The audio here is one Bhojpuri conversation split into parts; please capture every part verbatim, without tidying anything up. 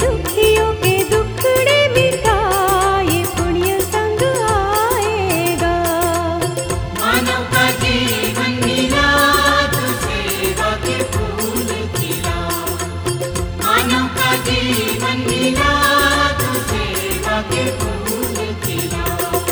दुखियों के दुखड़े मिटाए पुण्य संग आएगा। मानव का जीवन मिला तो सेवा के फूल खिला। मानव का जीवन मिला तो सेवा के फूल खिला।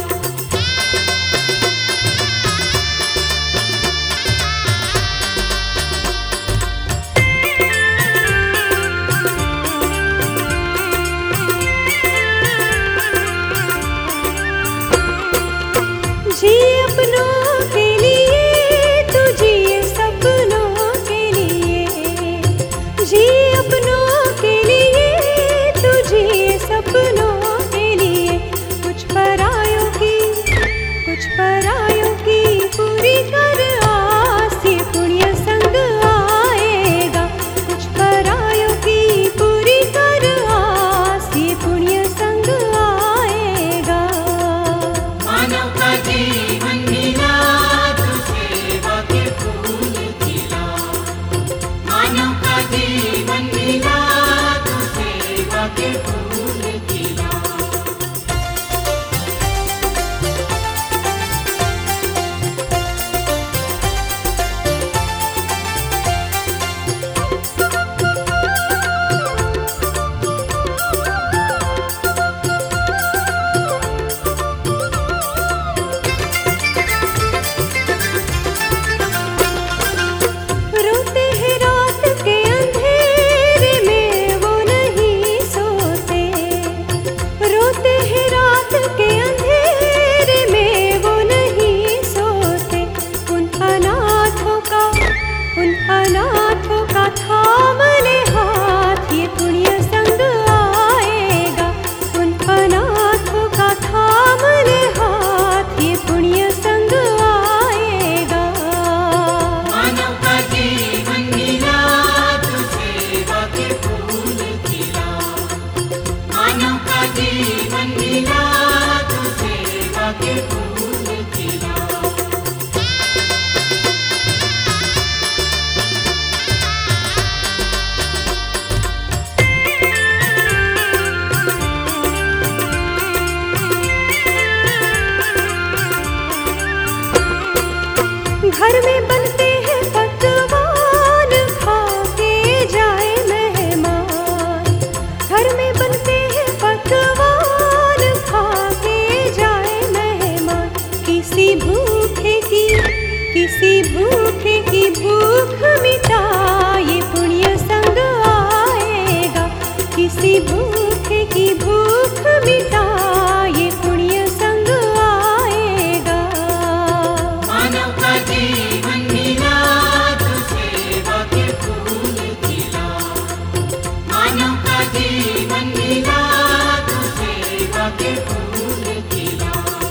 जी अपनों के लिए तू जिए सपनों के लिए। जी अपनों के लिए तू जिए सपनों के लिए। कुछ परायों की कुछ परायों की पूरी कर आस ये पुण्य संग आएगा। कुछ परायों की पूरी कर आस ये पुण्य संग आएगा। मानव का जीवन मिला तो सेवा के फूल खिला। मानव का जीवन मिला तो सेवा के फूल खिला। रोते हैं रात के अंधेरे में वो नहीं सोते। रोते हैं रात के अंधेरे में वो नहीं सोते। उन अनाथों का उन अनाथों का थाम ले हाथ ये पुण्य संग आएगा। उन अनाथों का थाम ले हाथ ये पुण्य संग आएगा। मानव का जीवन मिला तो सेवा के फूल खिला। मानव का जीवन मिला तो सेवा के फूल खिला। घर में बनते हैं पकवान खा के जाए मेहमान। घर में बनते हैं पकवान खा के जाए मेहमान। किसी भूखे की किसी भूखे की भूख मिटाए पुण्य संग आएगा। किसी भूखे की भूख मिटाए पुण्य संग आएगा। मानव का जीवन मिला तो सेवा के फूल खिला। मानव का जीवन मिला तो सेवा के फूल खिला।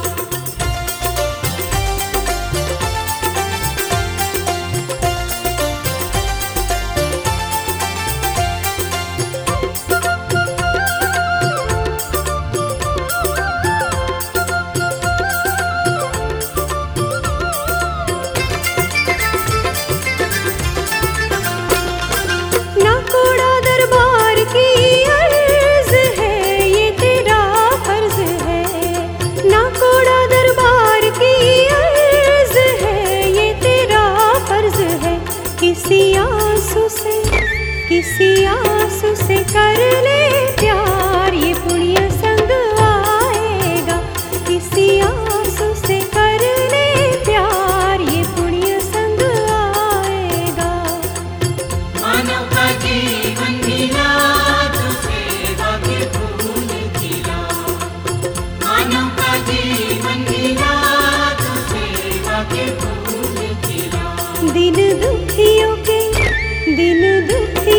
ना कोड़ा दरबार की अर्ज है ये तेरा फर्ज है। ना कोड़ा दरबार की अर्ज है ये तेरा फर्ज है। किसी आंसू से किसी आंसू से कर ले प्यार ये पुण्य संग आएगा। किसी आंसू से कर ले प्यार ये पुण्य संग आएगा। मानव का जीवन मिला तो सेवा के फूल खिला। मानव का जीवन मिला तो सेवा के फूल खिला। दिन दुखियों के दिन दुखियों